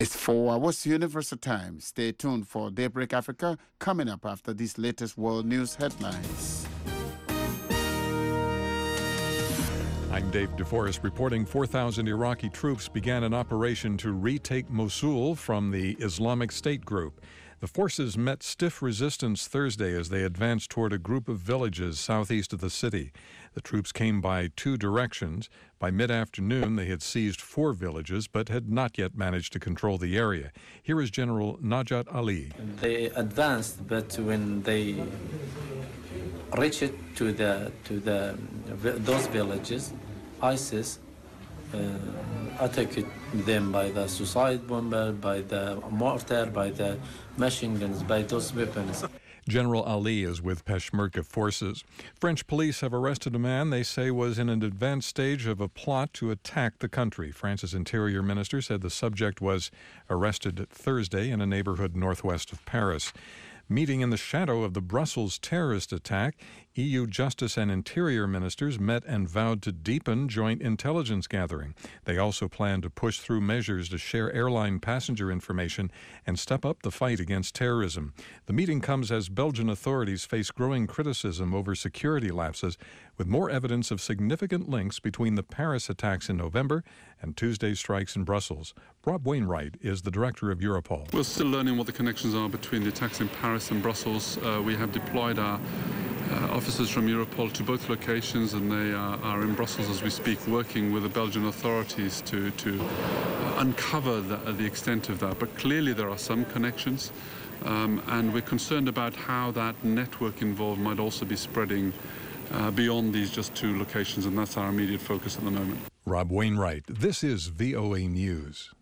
It's 4 hours Universal Time. Stay tuned for Daybreak Africa coming up after these latest world news headlines. I'm Dave DeForest reporting 4,000 Iraqi troops began an operation to retake Mosul from the Islamic State group. The forces met stiff resistance Thursday as they advanced toward a group of villages southeast of the city. The troops came by two directions. By mid-afternoon, they had seized 4 villages but had not yet managed to control the area. Here is General Najat Ali. They advanced, but when they reached to those villages, ISIS attacked them by the suicide bomber, by the mortar, by the machine guns, by those weapons. General Ali is with Peshmerga forces. French police have arrested a man they say was in an advanced stage of a plot to attack the country. France's interior minister said the subject was arrested Thursday in a neighborhood northwest of Paris. Meeting in the shadow of the Brussels terrorist attack, EU Justice and Interior ministers met and vowed to deepen joint intelligence gathering. They also plan to push through measures to share airline passenger information and step up the fight against terrorism. The meeting comes as Belgian authorities face growing criticism over security lapses, with more evidence of significant links between the Paris attacks in November and Tuesday's strikes in Brussels. Rob Wainwright is the director of Europol. We're still learning what the connections are between the attacks in Paris and Brussels. We have deployed our officers from Europol to both locations, and they are in Brussels as we speak, working with the Belgian authorities to uncover the extent of that. But clearly there are some connections, and we're concerned about how that network involved might also be spreading beyond these just 2 locations, and that's our immediate focus at the moment. Rob Wainwright. This is VOA News.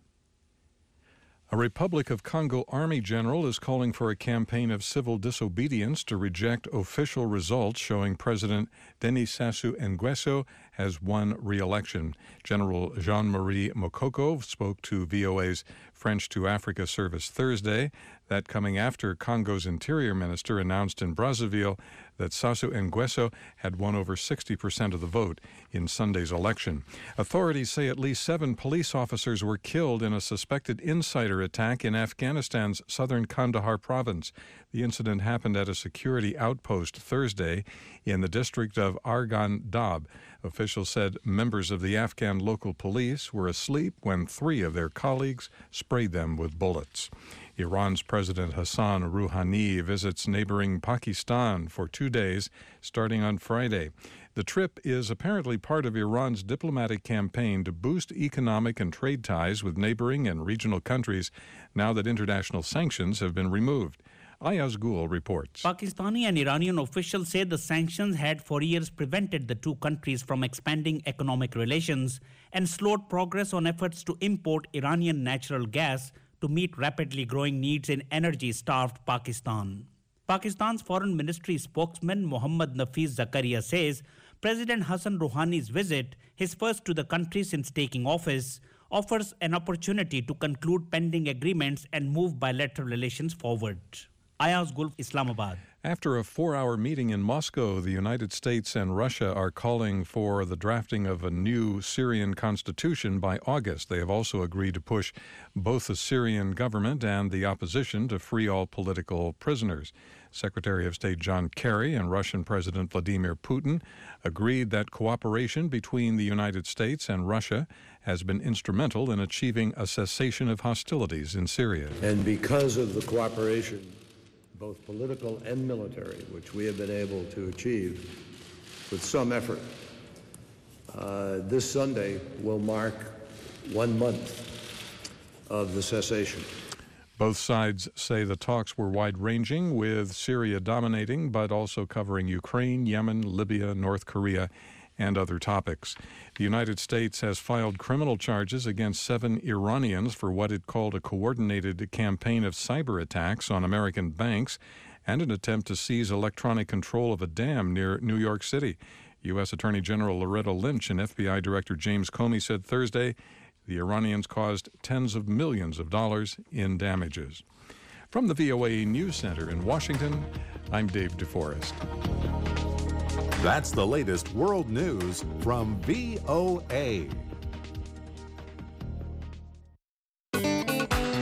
A Republic of Congo Army general is calling for a campaign of civil disobedience to reject official results showing President Denis Sassou Nguesso has won re-election. General Jean-Marie Mokoko spoke to VOA's French to Africa service Thursday, that coming after Congo's interior minister announced in Brazzaville that Sassou Nguesso had won over 60% of the vote in Sunday's election. Authorities say at least 7 police officers were killed in a suspected insider attack in Afghanistan's southern Kandahar province. The incident happened at a security outpost Thursday in the district of Arghan Dab. Officials said members of the Afghan local police were asleep when 3 of their colleagues sprayed them with bullets. Iran's President Hassan Rouhani visits neighboring Pakistan for 2 days, starting on Friday. The trip is apparently part of Iran's diplomatic campaign to boost economic and trade ties with neighboring and regional countries now that international sanctions have been removed. Ayaz Gul reports. Pakistani and Iranian officials say the sanctions had for years prevented the 2 countries from expanding economic relations and slowed progress on efforts to import Iranian natural gas to meet rapidly growing needs in energy-starved Pakistan. Pakistan's Foreign Ministry spokesman Mohammad Nafeez Zakaria says President Hassan Rouhani's visit, his first to the country since taking office, offers an opportunity to conclude pending agreements and move bilateral relations forward. Ayaz Gul, Islamabad. After a 4-hour meeting in Moscow, the United States and Russia are calling for the drafting of a new Syrian constitution by August. They have also agreed to push both the Syrian government and the opposition to free all political prisoners. Secretary of State John Kerry and Russian President Vladimir Putin agreed that cooperation between the United States and Russia has been instrumental in achieving a cessation of hostilities in Syria. And because of the cooperation, both political and military, which we have been able to achieve with some effort, this Sunday will mark 1 month of the cessation. Both sides say the talks were wide-ranging, with Syria dominating, but also covering Ukraine, Yemen, Libya, North Korea, and other topics. The United States has filed criminal charges against 7 Iranians for what it called a coordinated campaign of cyber attacks on American banks and an attempt to seize electronic control of a dam near New York City. U.S. Attorney General Loretta Lynch and FBI Director James Comey said Thursday the Iranians caused tens of millions of dollars in damages. From the VOA News Center in Washington, I'm Dave DeForest. That's the latest world news from VOA.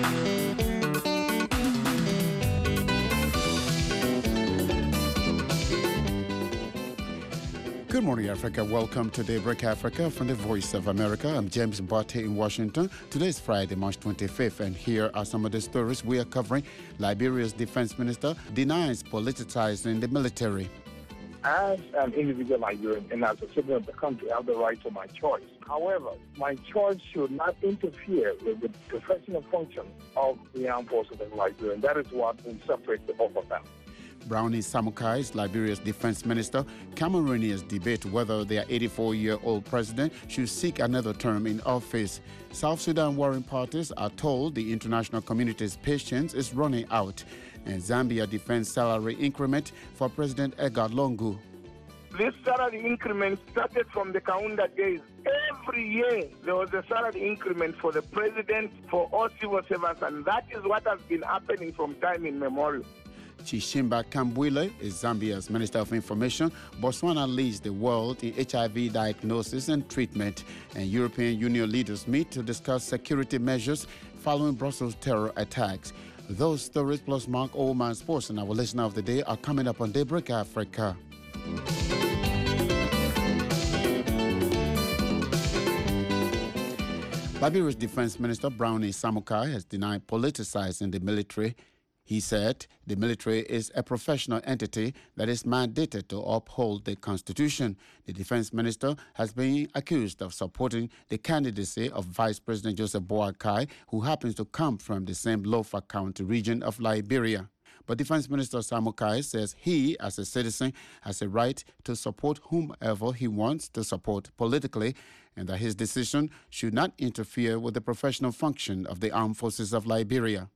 Good morning, Africa. Welcome to Daybreak Africa from the Voice of America. I'm James Mbote in Washington. Today is Friday, March 25th, and here are some of the stories we are covering. Liberia's defense minister denies politicizing the military. As an individual Liberian and as a citizen of the country, I have the right to my choice. However, my choice should not interfere with the professional function of the armed forces of Liberia, and that is what will separate the both of them. Brownie Samukai is Liberia's defense minister. Cameroonians debate whether their 84-year-old president should seek another term in office. South Sudan warring parties are told the international community's patience is running out. And Zambia defends salary increment for President Edgar Lungu. This salary increment started from the Kaunda days. Every year there was a salary increment for the president, for all civil servants, and that is what has been happening from time immemorial. Chishimba Kambwile is Zambia's Minister of Information. Botswana leads the world in HIV diagnosis and treatment. And European Union leaders meet to discuss security measures following Brussels terror attacks. Those stories plus Mark Oldman Sports and our listener of the day are coming up on Daybreak Africa. Liberia's Defense Minister Brownie Samukai has denied politicizing the military. He said the military is a professional entity that is mandated to uphold the Constitution. The defense minister has been accused of supporting the candidacy of Vice President Joseph Boakai, who happens to come from the same Lofa County region of Liberia. But Defense Minister Samukai says he, as a citizen, has a right to support whomever he wants to support politically, and that his decision should not interfere with the professional function of the armed forces of Liberia.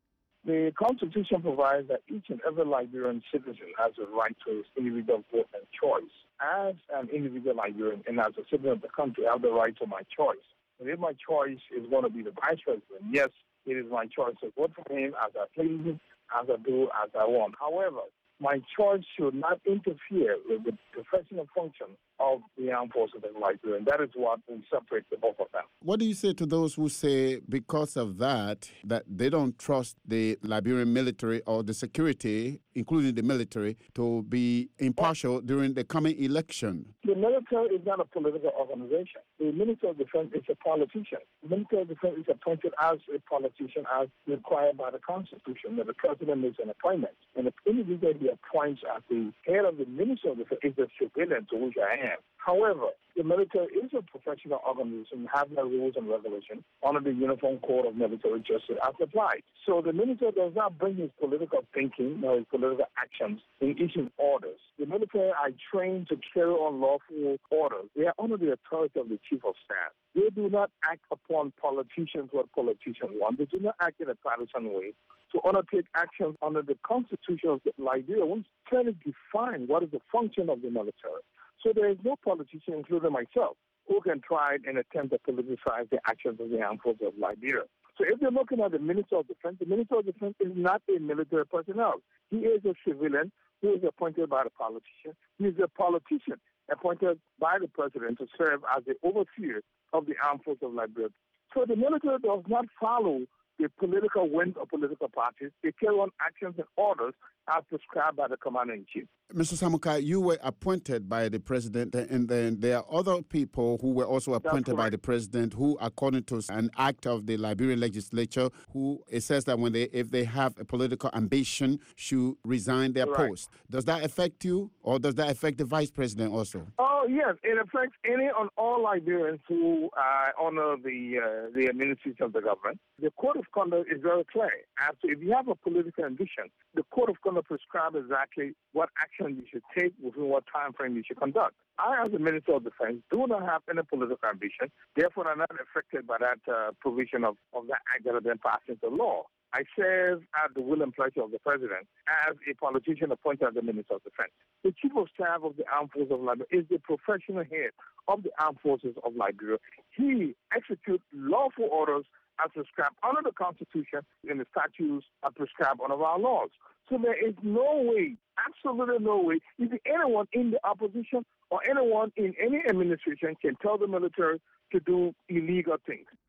The Constitution provides that each and every Liberian citizen has a right to his individual vote and choice. As an individual Liberian and as a citizen of the country, I have the right to my choice. And if my choice is going to be the vice president, yes, it is my choice to vote for him as I please, as I do, as I want. However, my choice should not interfere with the professional function of the armed forces of Liberia, and that is what will separate the both of them. What do you say to those who say because of that they don't trust the Liberian military or the security, including the military, to be impartial during the coming election? The military is not a political organization. The Minister of Defense is a politician. The Minister of Defense is appointed as a politician as required by the Constitution, that the president makes an appointment. And the individual he appoints as the head of the Minister of Defense is a civilian, to which I am. However, the military is a professional organization, have their rules and regulations under the Uniform Code of Military Justice as applied. So the military does not bring his political thinking or his political actions in issuing orders. The military are trained to carry on lawful orders. They are under the authority of the Chief of Staff. They do not act upon politicians what politicians want. They do not act in a partisan way to undertake actions under the Constitution of Liberia, which clearly define what is the function of the military. So there is no politician, including myself, who can try and attempt to politicize the actions of the armed forces of Liberia. So if you're looking at the Minister of Defense, the Minister of Defense is not a military personnel. He is a civilian who is appointed by the politician. He is a politician appointed by the president to serve as the overseer of the armed forces of Liberia. So the military does not follow the political winds of political parties. They carry on actions and orders as prescribed by the Commander-in-Chief. Mr. Samukai, you were appointed by the president, and then there are other people who were also appointed by the president who, according to an act of the Liberian legislature, who it says that if they have a political ambition, should resign their post. Does that affect you, or does that affect the vice president also? Oh, yes. It affects any and all Liberians who honor the administration of the government. The Code of Conduct is very clear. If you have a political ambition, the Code of Conduct prescribes exactly what action you should take, within what time frame you should conduct. I, as a Minister of Defense, do not have any political ambition. Therefore, I'm not affected by that provision of that act that has been passed into law. I serve at the will and pleasure of the President as a politician appointed as the Minister of Defense. The Chief of Staff of the Armed Forces of Liberia is the professional head of the Armed Forces of Liberia. He executes lawful orders as prescribed under the Constitution and the statutes are prescribed under our laws. So there is no way, absolutely no way, if anyone in the opposition or anyone in any administration can tell the military to do illegal things.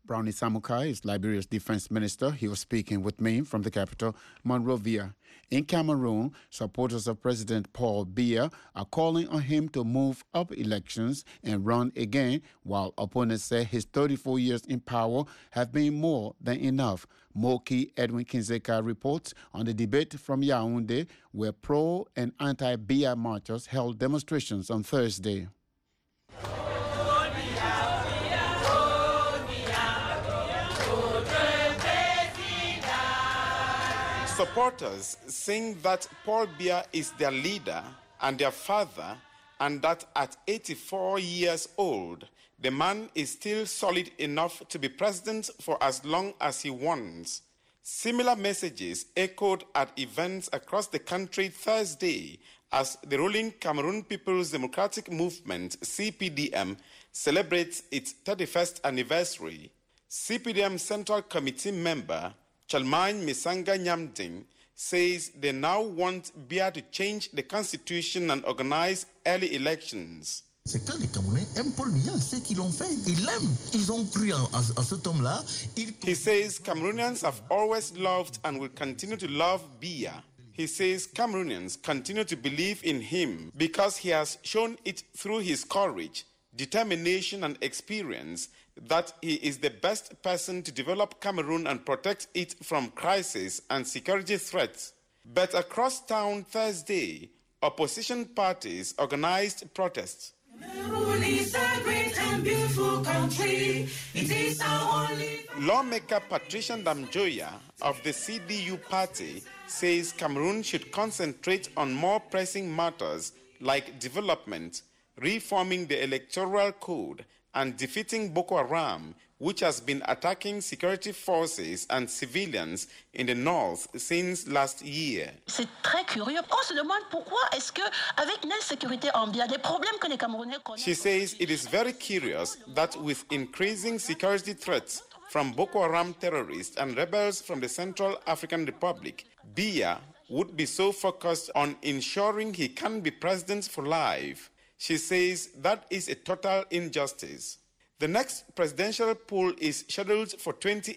Brownie Samukai is Liberia's defense minister. He was speaking with me from the capital, Monrovia. In Cameroon, supporters of President Paul Biya are calling on him to move up elections and run again, while opponents say his 34 years in power have been more than enough. Moki Edwin Kinzeka reports on the debate from Yaoundé, where pro- and anti-Biya marchers held demonstrations on Thursday. Supporters saying that Paul Biya is their leader and their father, and that at 84 years old, the man is still solid enough to be president for as long as he wants. Similar messages echoed at events across the country Thursday as the ruling Cameroon People's Democratic Movement, CPDM, celebrates its 31st anniversary. CPDM Central Committee member Chalmagne Misanga Nyamding says they now want Biya to change the constitution and organize early elections. C'est que les Camerounais aiment Paul Biya, c'est qu'ils l'ont fait. Ils l'aiment. Ils ont cru à cet homme-là. He says Cameroonians have always loved and will continue to love Biya. He says Cameroonians continue to believe in him because he has shown it through his courage, determination and experience that he is the best person to develop Cameroon and protect it from crisis and security threats. But across town Thursday, opposition parties organized protests. Cameroon is a great and beautiful country. It is our only... Lawmaker Patricia Ndamjoya of the CDU party says Cameroon should concentrate on more pressing matters like development, reforming the electoral code, and defeating Boko Haram, which has been attacking security forces and civilians in the north since last year. C'est très curieux. On se demande pourquoi est-ce que, avec l'insécurité ambiante, les problèmes que les Camerounais connaissent. She says it is very curious that with increasing security threats from Boko Haram terrorists and rebels from the Central African Republic, Biya would be so focused on ensuring he can be president for life. She says that is a total injustice. The next presidential poll is scheduled for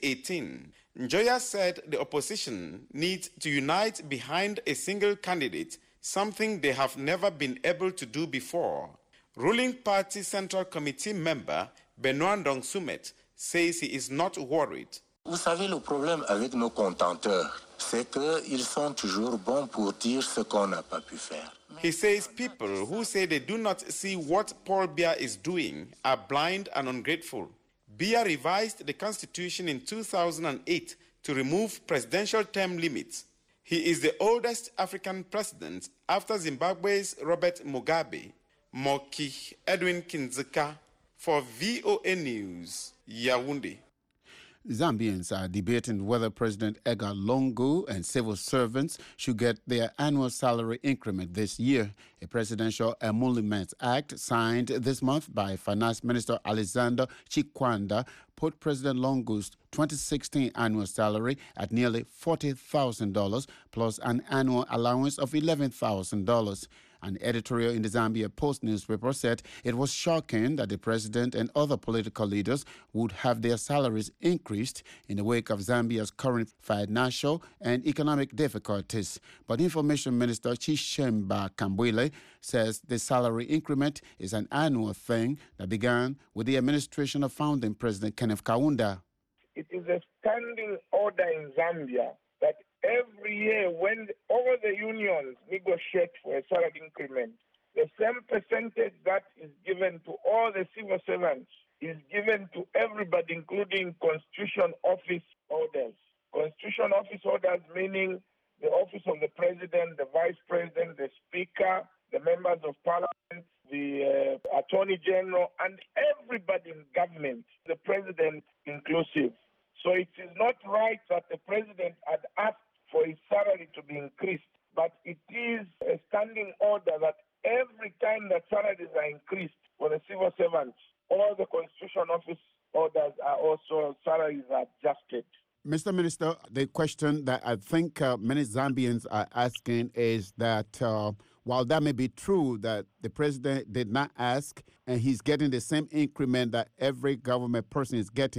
2018. Njoya said the opposition needs to unite behind a single candidate, something they have never been able to do before. Ruling Party Central Committee member Benoît Ndong Soumet says he is not worried. Vous savez, le problème avec nos contenteurs, c'est qu'ils sont toujours bons pour dire ce qu'on n'a pas pu faire. He says people who say they do not see what Paul Biya is doing are blind and ungrateful. Biya revised the constitution in 2008 to remove presidential term limits. He is the oldest African president after Zimbabwe's Robert Mugabe. Moki Edwin Kinzeka for VOA News, Yaoundé. Zambians are debating whether President Edgar Lungu and civil servants should get their annual salary increment this year. A presidential emoluments act signed this month by Finance Minister Alexander Chikwanda put President Lungu's 2016 annual salary at nearly $40,000 plus an annual allowance of $11,000. An editorial in the Zambia Post newspaper said it was shocking that the president and other political leaders would have their salaries increased in the wake of Zambia's current financial and economic difficulties. But Information Minister Chishemba Kambwile says the salary increment is an annual thing that began with the administration of founding President Kenneth Kaunda. It is a standing order in Zambia that every year when all the unions negotiate for a salary increment, the same percentage that is given to all the civil servants is given to everybody, including Constitution Office holders. Constitution Office holders meaning the office of the President, the Vice President, the Speaker, the members of Parliament, the Attorney General, and everybody in government, the President inclusive. So it is not right that the President had asked for his salary to be increased, but it is a standing order that every time that salaries are increased for the civil servants, all the Constitution Office orders are also salaries are adjusted. Mr. Minister, the question that I think many Zambians are asking is that while that may be true that the president did not ask and he's getting the same increment that every government person is getting,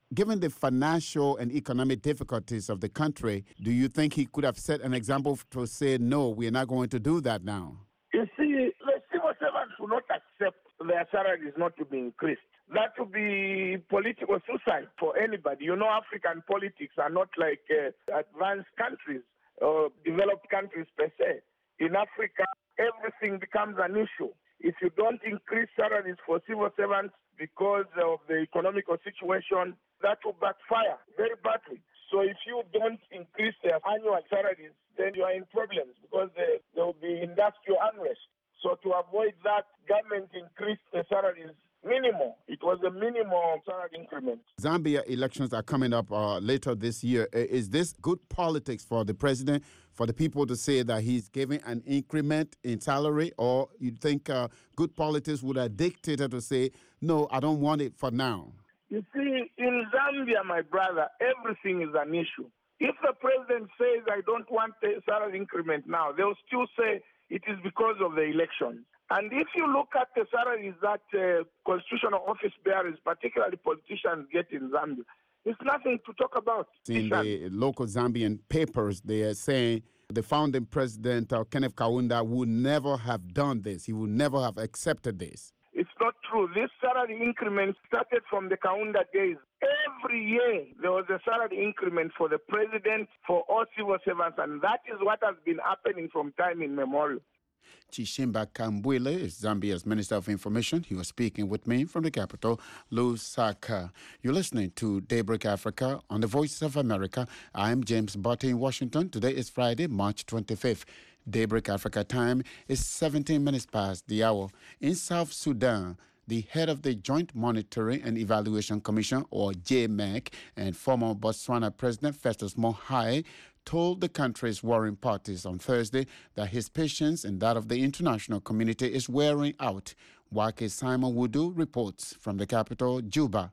Given the financial and economic difficulties of the country, do you think he could have set an example to say, no, we're not going to do that now? You see, the civil servants will not accept their salaries not to be increased. That would be political suicide for anybody. You know, African politics are not like advanced countries or developed countries per se. In Africa, everything becomes an issue. If you don't increase salaries for civil servants because of the economical situation, that will backfire very badly. So if you don't increase their annual salaries, then you are in problems because there will be industrial unrest. So to avoid that, government increased the salaries minimum. It was a minimum salary increment. Zambia elections are coming up later this year. Is this good politics for the president, for the people to say that he's giving an increment in salary, or you think good politics would have dictated to say, no, I don't want it for now? You see, in Zambia, my brother, everything is an issue. If the president says, I don't want the salary increment now, they'll still say it is because of the election. And if you look at the salaries that constitutional office bearers, particularly politicians, get in Zambia, it's nothing to talk about. In the local Zambian papers, they are saying the founding president, Kenneth Kaunda, would never have done this. He would never have accepted this. It's not true. This salary increment started from the Kaunda days. Every year there was a salary increment for the president, for all civil servants, and that is what has been happening from time immemorial. Chishimba Kambwile is Zambia's Minister of Information. He was speaking with me from the capital, Lusaka. You're listening to Daybreak Africa on the Voice of America. I'm James Botte in Washington. Today is Friday, March 25th. Daybreak Africa time is 17 minutes past the hour. In South Sudan, the head of the Joint Monitoring and Evaluation Commission, or JMEC, and former Botswana President Festus Mogae told the country's warring parties on Thursday that his patience and that of the international community is wearing out. Wake Simon Wudu reports from the capital, Juba.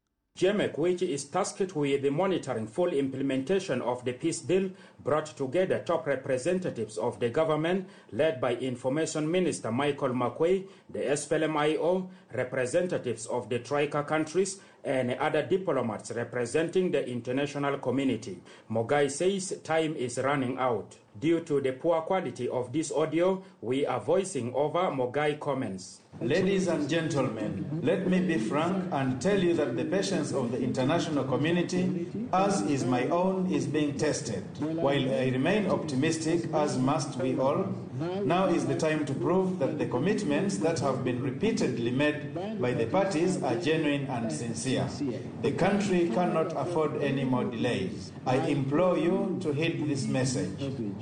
JMEC, which is tasked with monitoring full implementation of the peace deal, brought together top representatives of the government, led by Information Minister Michael Makuei, the SPLM-IO, representatives of the Troika countries, and other diplomats representing the international community. Mogae says time is running out. Due to the poor quality of this audio, we are voicing over Mogae comments. Ladies and gentlemen, let me be frank and tell you that the patience of the international community, as is my own, is being tested. While I remain optimistic, as must we all, now is the time to prove that the commitments that have been repeatedly made by the parties are genuine and sincere. The country cannot afford any more delays. I implore you to heed this message.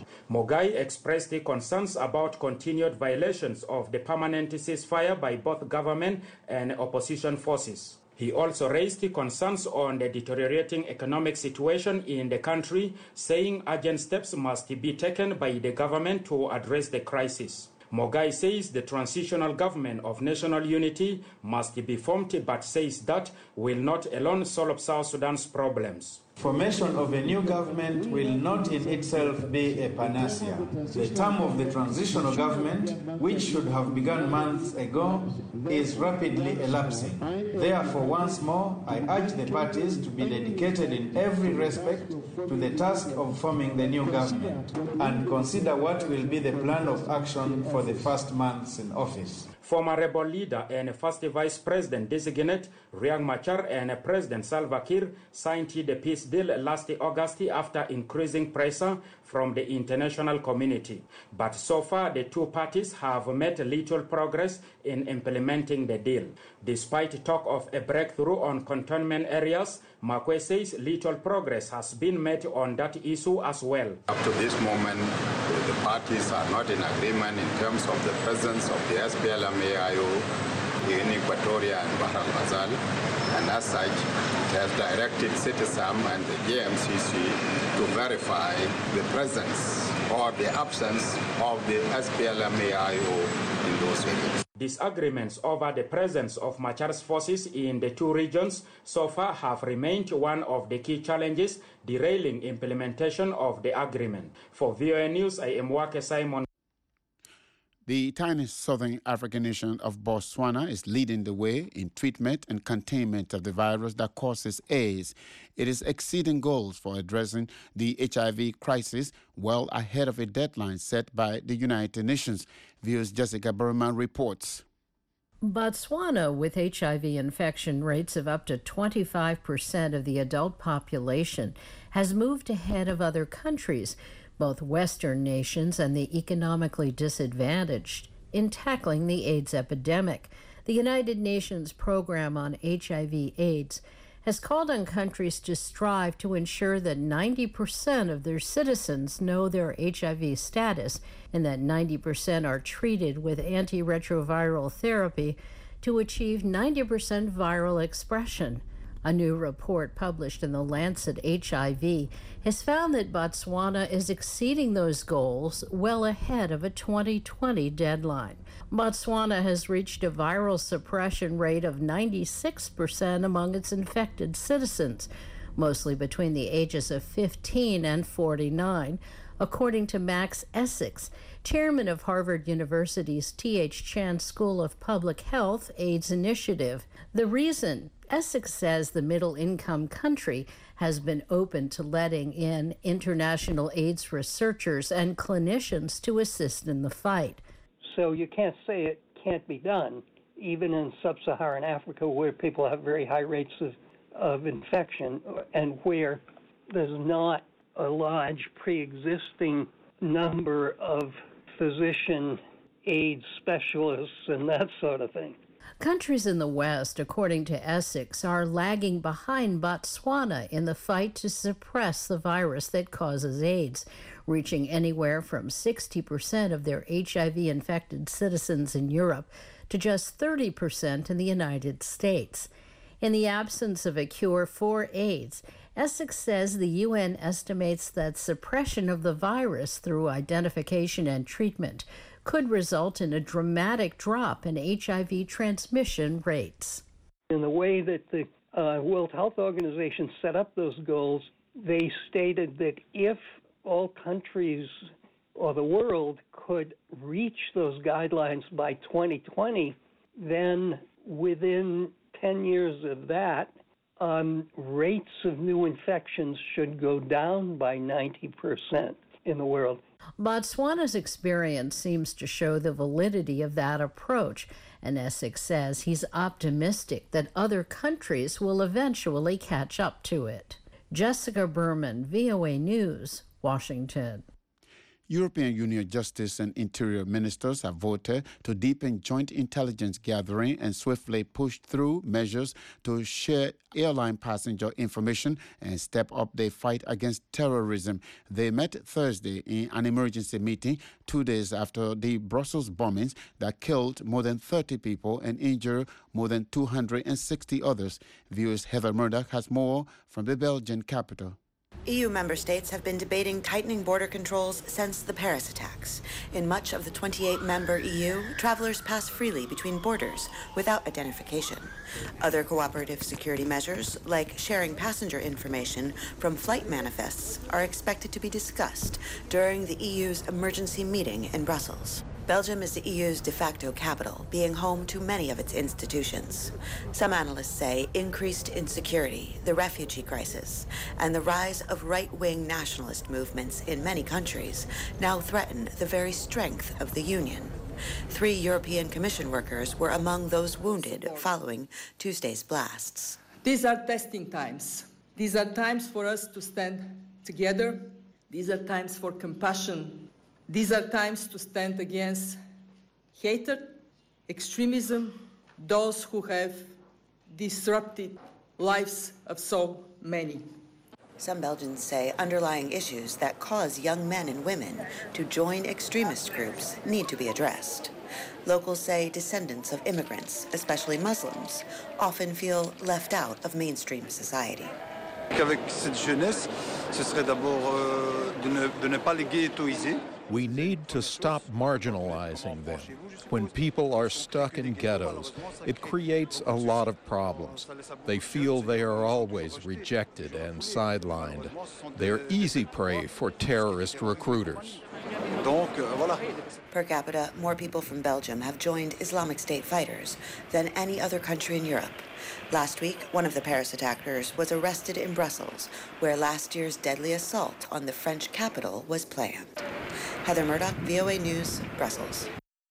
Mogae expressed the concerns about continued violations of the permanent ceasefire by both government and opposition forces. He also raised the concerns on the deteriorating economic situation in the country, saying urgent steps must be taken by the government to address the crisis. Mogae says the transitional government of national unity must be formed, but says that will not alone solve South Sudan's problems. Formation of a new government will not in itself be a panacea. The term of the transitional government, which should have begun months ago, is rapidly elapsing. Therefore, once more, I urge the parties to be dedicated in every respect to the task of forming the new government and consider what will be the plan of action for the first months in office. Former rebel leader and first vice president designate Riek Machar and President Salva Kiir signed the peace deal last August after increasing pressure from the international community. But so far, the two parties have made little progress in implementing the deal. Despite talk of a breakthrough on cantonment areas, Makuei says little progress has been made on that issue as well. Up to this moment, the parties are not in agreement in terms of the presence of the SPLM-AIO in Equatoria and Bahr el-Ghazal, and as such, it has directed CITESAM and the JMCC to verify the presence or the absence of the SPLM-AIO in those areas. Disagreements over the presence of Machar's forces in the two regions so far have remained one of the key challenges derailing implementation of the agreement. For VOA News, I am Wake Simon. The tiny southern African nation of Botswana is leading the way in treatment and containment of the virus that causes AIDS. It is exceeding goals for addressing the HIV crisis well ahead of a deadline set by the United Nations. VOA's Jessica Berman reports. Botswana, with HIV infection rates of up to 25% of the adult population, has moved ahead of other countries, both Western nations and the economically disadvantaged, in tackling the AIDS epidemic. The United Nations Program on HIV/AIDS has called on countries to strive to ensure that 90% of their citizens know their HIV status and that 90% are treated with antiretroviral therapy to achieve 90% viral expression. A new report published in The Lancet HIV has found that Botswana is exceeding those goals well ahead of a 2020 deadline. Botswana has reached a viral suppression rate of 96% among its infected citizens, mostly between the ages of 15 and 49, according to Max Essex, chairman of Harvard University's T.H. Chan School of Public Health AIDS Initiative. The reason, Essex says, the middle-income country has been open to letting in international AIDS researchers and clinicians to assist in the fight. So you can't say it can't be done, even in sub-Saharan Africa where people have very high rates of infection and where there's not a large pre-existing number of physician AIDS specialists and that sort of thing. Countries in the West, according to Essex, are lagging behind Botswana in the fight to suppress the virus that causes AIDS, reaching anywhere from 60% of their HIV-infected citizens in Europe to just 30% in the United States. In the absence of a cure for AIDS, Essex says the UN estimates that suppression of the virus through identification and treatment could result in a dramatic drop in HIV transmission rates. In the way that the World Health Organization set up those goals, they stated that if all countries or the world could reach those guidelines by 2020, then within 10 years of that, rates of new infections should go down by 90% in the world. Botswana's experience seems to show the validity of that approach, and Essex says he's optimistic that other countries will eventually catch up to it. Jessica Berman, VOA News, Washington. European Union Justice and Interior Ministers have voted to deepen joint intelligence gathering and swiftly push through measures to share airline passenger information and step up their fight against terrorism. They met Thursday in an emergency meeting 2 days after the Brussels bombings that killed more than 30 people and injured more than 260 others. VOA's Heather Murdoch has more from the Belgian capital. EU member states have been debating tightening border controls since the Paris attacks. In much of the 28-member EU, travelers pass freely between borders without identification. Other cooperative security measures, like sharing passenger information from flight manifests, are expected to be discussed during the EU's emergency meeting in Brussels. Belgium is the EU's de facto capital, being home to many of its institutions. Some analysts say increased insecurity, the refugee crisis, and the rise of right-wing nationalist movements in many countries now threaten the very strength of the Union. 3 European Commission workers were among those wounded following Tuesday's blasts. These are testing times. These are times for us to stand together. These are times for compassion. These are times to stand against hatred, extremism, those who have disrupted lives of so many. Some Belgians say underlying issues that cause young men and women to join extremist groups need to be addressed. Locals say descendants of immigrants, especially Muslims, often feel left out of mainstream society. Qu'avec cette jeunesse, ce serait d'abord de ne pas les ghettoiser. We need to stop marginalizing them. When people are stuck in ghettos, it creates a lot of problems. They feel they are always rejected and sidelined. They're easy prey for terrorist recruiters. Donc, voilà. Per capita, more people from Belgium have joined Islamic State fighters than any other country in Europe. Last week, one of the Paris attackers was arrested in Brussels, where last year's deadly assault on the French capital was planned. Heather Murdoch, VOA News, Brussels.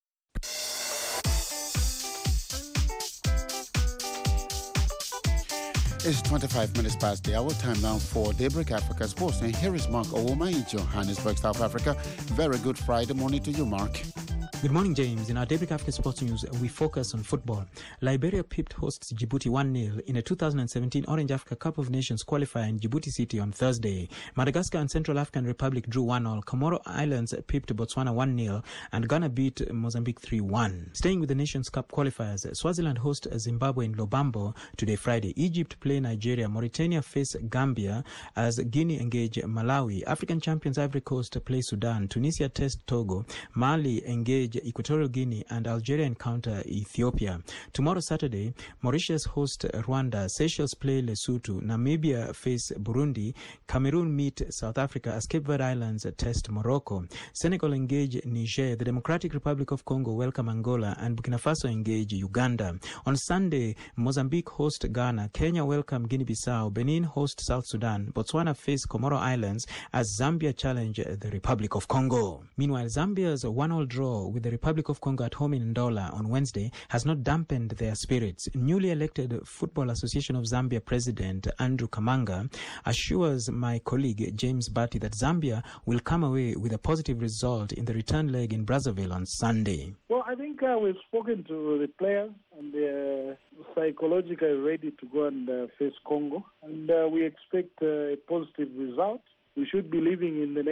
It's 25 minutes past the hour. Time now for Daybreak Africa Sports. And here is Mark Ouma in Johannesburg, South Africa. Very good Friday morning to you, Mark. Good morning, James. In our Daybreak Africa Sports News, we focus on football. Liberia pipped hosts Djibouti 1-0 in a 2017 Orange Africa Cup of Nations qualifier in Djibouti City on Thursday. Madagascar and Central African Republic drew 1-1. Comoro Islands pipped Botswana 1-0 and Ghana beat Mozambique 3-1. Staying with the Nations Cup qualifiers, Swaziland host Zimbabwe in Lobambo today Friday. Egypt play Nigeria. Mauritania face Gambia as Guinea engage Malawi. African champions Ivory Coast play Sudan. Tunisia test Togo. Mali engage Equatorial Guinea and Algeria encounter Ethiopia. Tomorrow Saturday, Mauritius host Rwanda, Seychelles play Lesotho, Namibia face Burundi, Cameroon meet South Africa as Cape Verde Islands test Morocco, Senegal engage Niger, the Democratic Republic of Congo welcome Angola, and Burkina Faso engage Uganda. On Sunday, Mozambique host Ghana, Kenya welcome Guinea-Bissau, Benin host South Sudan, Botswana face Comoro Islands as Zambia challenge the Republic of Congo. Meanwhile, Zambia's 1-1 draw with the Republic of Congo at home in Ndola on Wednesday has not dampened their spirits. Newly elected Football Association of Zambia President Andrew Kamanga assures my colleague James Batty that Zambia will come away with a positive result in the return leg in Brazzaville on Sunday. Well, I think we've spoken to the players and they're psychologically ready to go and face Congo. And we expect a positive result. We should be leaving in the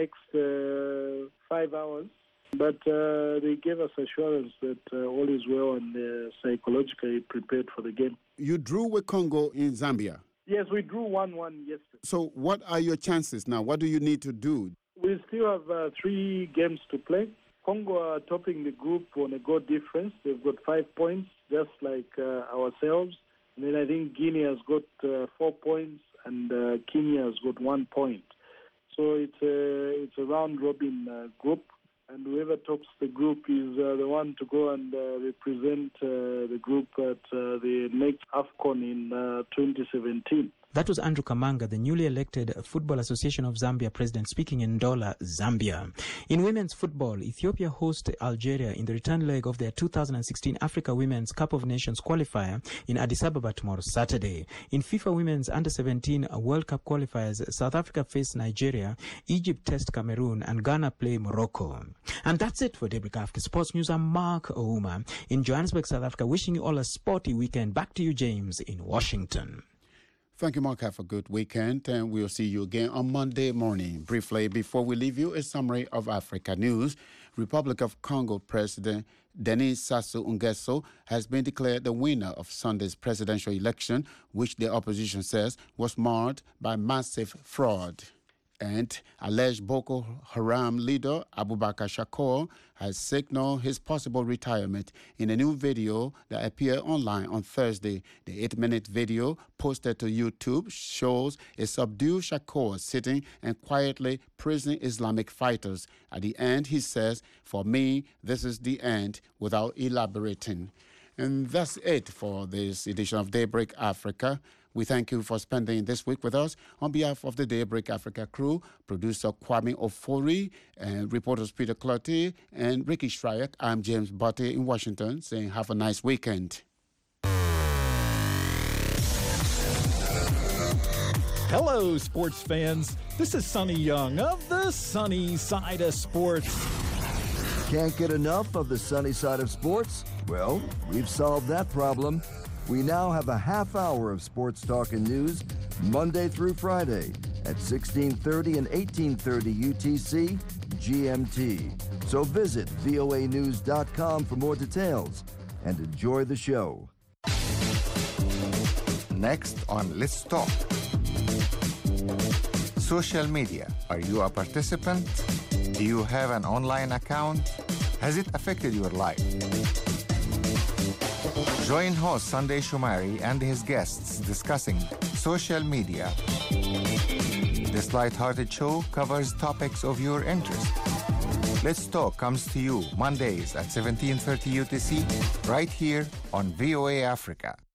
next 5 hours. But they gave us assurance that all is well and they're psychologically prepared for the game. You drew with Congo in Zambia. Yes, we drew 1-1 yesterday. So what are your chances now? What do you need to do? We still have 3 games to play. Congo are topping the group on a goal difference. They've got 5 points, just like ourselves. And then I think Guinea has got 4 points and Kenya has got 1 point. So it's a round-robin group. And whoever tops the group is the one to go and represent the group at the next AFCON in 2017. That was Andrew Kamanga, the newly elected Football Association of Zambia president, speaking in Ndola, Zambia. In women's football, Ethiopia hosts Algeria in the return leg of their 2016 Africa Women's Cup of Nations qualifier in Addis Ababa tomorrow Saturday. In FIFA Women's Under-17 World Cup qualifiers, South Africa face Nigeria, Egypt test Cameroon, and Ghana play Morocco. And that's it for Daybreak Africa Sports News. I'm Mark Ouma in Johannesburg, South Africa, wishing you all a sporty weekend. Back to you, James, in Washington. Thank you, Mark. Have a good weekend, and we'll see you again on Monday morning. Briefly, before we leave you, a summary of Africa news. Republic of Congo President Denis Sassou Nguesso has been declared the winner of Sunday's presidential election, which the opposition says was marred by massive fraud. And alleged Boko Haram leader Abubakar Shakor has signaled his possible retirement in a new video that appeared online on Thursday. The 8-minute video posted to YouTube shows a subdued Shakor sitting and quietly praising Islamic fighters. At the end, he says, "For me, this is the end," without elaborating. And that's it for this edition of Daybreak Africa. We thank you for spending this week with us. On behalf of the Daybreak Africa crew, producer Kwame Ofori, and reporters Peter Clottey and Ricky Shryak, I'm James Batty in Washington, saying have a nice weekend. Hello, sports fans. This is Sonny Young of the Sunny Side of Sports. Can't get enough of the sunny side of sports? Well, we've solved that problem. We now have a half hour of sports talk and news Monday through Friday at 1630 and 1830 UTC GMT. So visit voanews.com for more details and enjoy the show. Next on Let's Talk. Social media. Are you a participant? Do you have an online account? Has it affected your life? Join host Sunday Shumari and his guests discussing social media. This light-hearted show covers topics of your interest. Let's Talk comes to you Mondays at 17:30 UTC, right here on VOA Africa.